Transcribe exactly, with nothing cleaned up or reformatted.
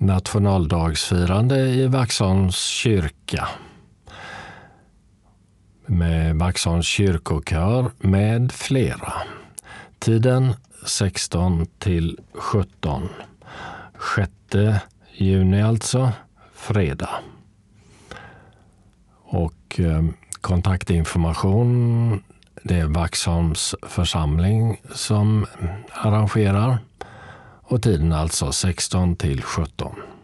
nationaldagsfirande i Vaxholms kyrka med Vaxholms kyrkokör med flera. Tiden sexton till sjutton. sjätte juni alltså, fredag. Och eh, kontaktinformation, det är Vaxholms församling som arrangerar. Och tiden alltså sexton till sjutton.